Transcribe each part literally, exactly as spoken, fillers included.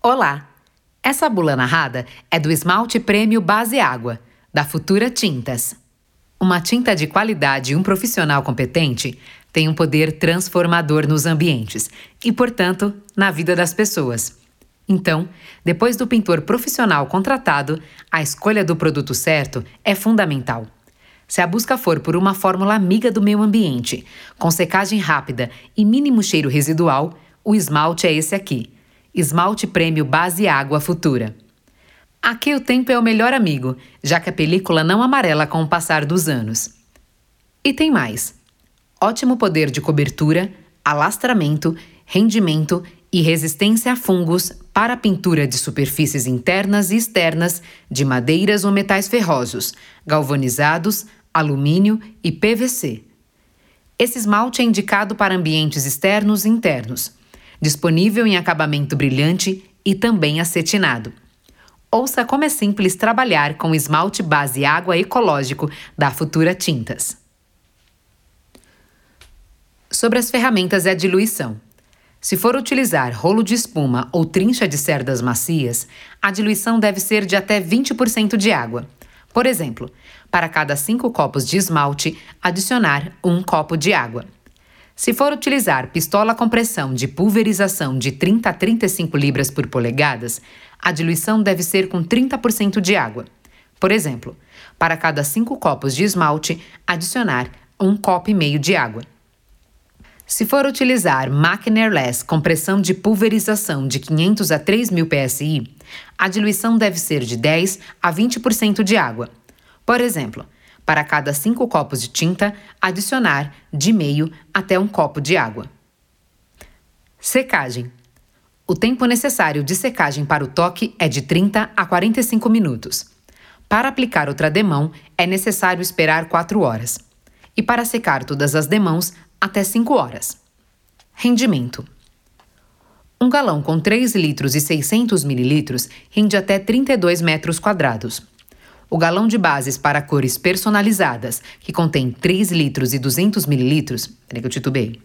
Olá! Essa bula narrada é do esmalte prêmio Base Água, da Futura Tintas. Uma tinta de qualidade e um profissional competente tem um poder transformador nos ambientes e, portanto, na vida das pessoas. Então, depois do pintor profissional contratado, a escolha do produto certo é fundamental. Se a busca for por uma fórmula amiga do meio ambiente, com secagem rápida e mínimo cheiro residual, o esmalte é esse aqui. Esmalte Prêmio Base Água Futura. Aqui o tempo é o melhor amigo, já que a película não amarela com o passar dos anos. E tem mais. Ótimo poder de cobertura, alastramento, rendimento e resistência a fungos para a pintura de superfícies internas e externas de madeiras ou metais ferrosos, galvanizados, alumínio e P V C. Esse esmalte é indicado para ambientes externos e internos. Disponível em acabamento brilhante e também acetinado. Ouça como é simples trabalhar com esmalte base água ecológico da Futura Tintas. Sobre as ferramentas e a diluição. Se for utilizar rolo de espuma ou trincha de cerdas macias, a diluição deve ser de até vinte por cento de água. Por exemplo, para cada cinco copos de esmalte, adicionar um copo de água. Se for utilizar pistola com pressão de pulverização de trinta a trinta e cinco libras por polegadas, a diluição deve ser com trinta por cento de água. Por exemplo, para cada cinco copos de esmalte, adicionar um copo e meio de água. Se for utilizar máquina airless com pressão de pulverização de quinhentos a três mil P S I, a diluição deve ser de dez a vinte por cento de água. Por exemplo, para cada cinco copos de tinta, adicionar de meio até um copo de água. Secagem. O tempo necessário de secagem para o toque é de trinta a quarenta e cinco minutos. Para aplicar outra demão, é necessário esperar quatro horas. E para secar todas as demãos, até cinco horas. Rendimento. Um galão com três litros e seiscentos mililitros rende até trinta e dois metros quadrados. O galão de bases para cores personalizadas, que contém três litros e duzentos mililitros... Peraí que eu titubei.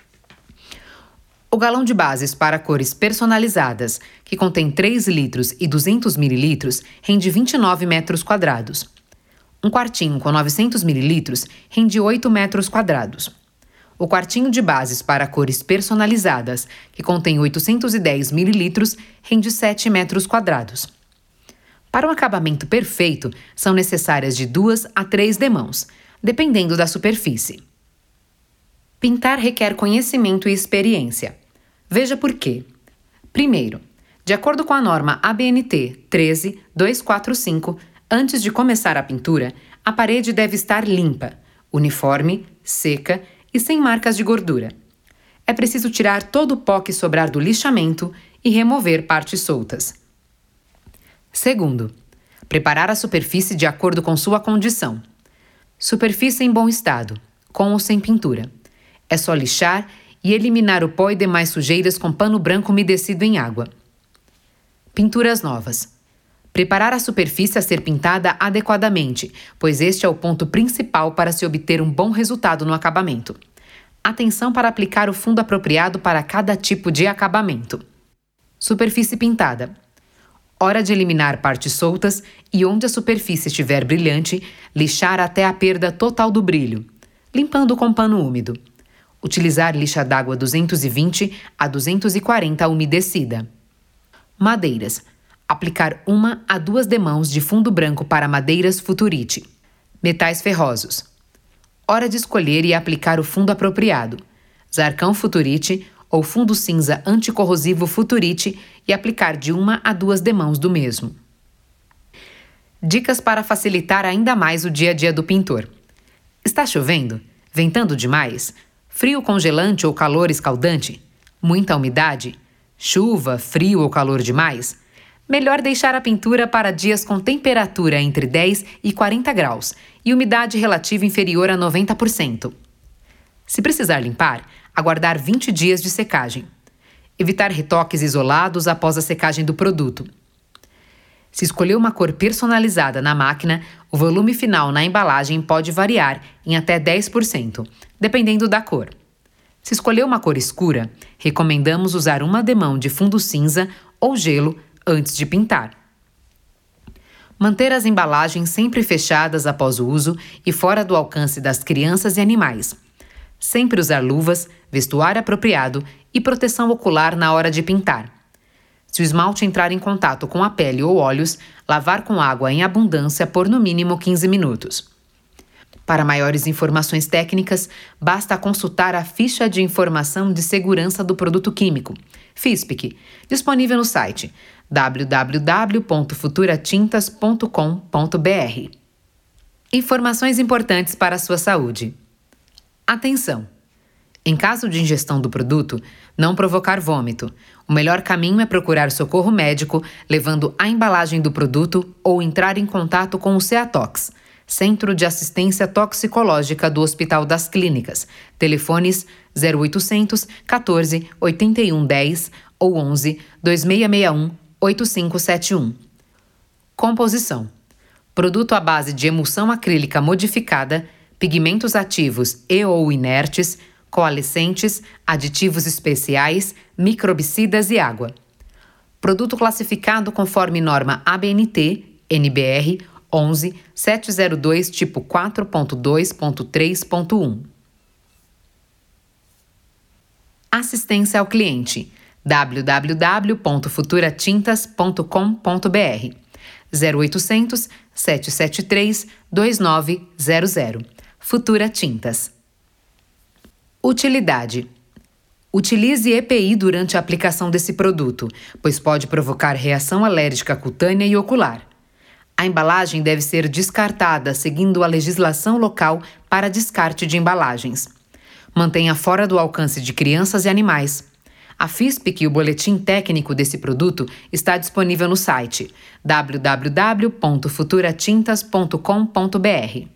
O galão de bases para cores personalizadas, que contém três litros e duzentos mililitros, rende vinte e nove metros quadrados. Um quartinho com novecentos mililitros rende oito metros quadrados. O quartinho de bases para cores personalizadas, que contém oitocentos e dez mililitros, rende sete metros quadrados. Para um acabamento perfeito, são necessárias de duas a três demãos, dependendo da superfície. Pintar requer conhecimento e experiência. Veja por quê. Primeiro, de acordo com a norma A B N T treze mil duzentos e quarenta e cinco, antes de começar a pintura, a parede deve estar limpa, uniforme, seca e sem marcas de gordura. É preciso tirar todo o pó que sobrar do lixamento e remover partes soltas. Segundo, preparar a superfície de acordo com sua condição. Superfície em bom estado, com ou sem pintura. É só lixar e eliminar o pó e demais sujeiras com pano branco umedecido em água. Pinturas novas. Preparar a superfície a ser pintada adequadamente, pois este é o ponto principal para se obter um bom resultado no acabamento. Atenção para aplicar o fundo apropriado para cada tipo de acabamento. Superfície pintada. Hora de eliminar partes soltas e onde a superfície estiver brilhante, lixar até a perda total do brilho, limpando com pano úmido. Utilizar lixa d'água duzentos e vinte a duzentos e quarenta umedecida. Madeiras. Aplicar uma a duas demãos de fundo branco para madeiras Futurite. Metais ferrosos. Hora de escolher e aplicar o fundo apropriado. Zarcão Futurite ou fundo cinza anticorrosivo Futurite e aplicar de uma a duas demãos do mesmo. Dicas para facilitar ainda mais o dia a dia do pintor. Está chovendo? Ventando demais? Frio congelante ou calor escaldante? Muita umidade? Chuva, frio ou calor demais? Melhor deixar a pintura para dias com temperatura entre dez e quarenta graus e umidade relativa inferior a noventa por cento. Se precisar limpar, aguardar vinte dias de secagem. Evitar retoques isolados após a secagem do produto. Se escolher uma cor personalizada na máquina, o volume final na embalagem pode variar em até dez por cento, dependendo da cor. Se escolher uma cor escura, recomendamos usar uma demão de fundo cinza ou gelo antes de pintar. Manter as embalagens sempre fechadas após o uso e fora do alcance das crianças e animais. Sempre usar luvas, vestuário apropriado e proteção ocular na hora de pintar. Se o esmalte entrar em contato com a pele ou olhos, lavar com água em abundância por no mínimo quinze minutos. Para maiores informações técnicas, basta consultar a Ficha de Informação de Segurança do Produto Químico, FISPIC, disponível no site w w w ponto futura tintas ponto com ponto b r. Informações importantes para a sua saúde. Atenção! Em caso de ingestão do produto, não provocar vômito. O melhor caminho é procurar socorro médico, levando a embalagem do produto ou entrar em contato com o CEATOX, Centro de Assistência Toxicológica do Hospital das Clínicas. Telefones zero oitocentos, quatorze, oitenta e um, dez ou onze, dois seis seis um, oito cinco sete um. Composição: produto à base de emulsão acrílica modificada, pigmentos ativos e ou inertes, coalescentes, aditivos especiais, microbicidas e água. Produto classificado conforme norma A B N T, N B R onze, sete zero dois, tipo quatro ponto dois ponto três ponto um. Assistência ao cliente. w w w ponto futura tintas ponto com ponto b r. zero oitocentos, sete sete três, dois nove zero zero. Futura Tintas. Utilidade. Utilize E P I durante a aplicação desse produto, pois pode provocar reação alérgica cutânea e ocular. A embalagem deve ser descartada seguindo a legislação local para descarte de embalagens. Mantenha fora do alcance de crianças e animais. A FISPIC e o boletim técnico desse produto está disponível no site w w w ponto futura tintas ponto com ponto b r.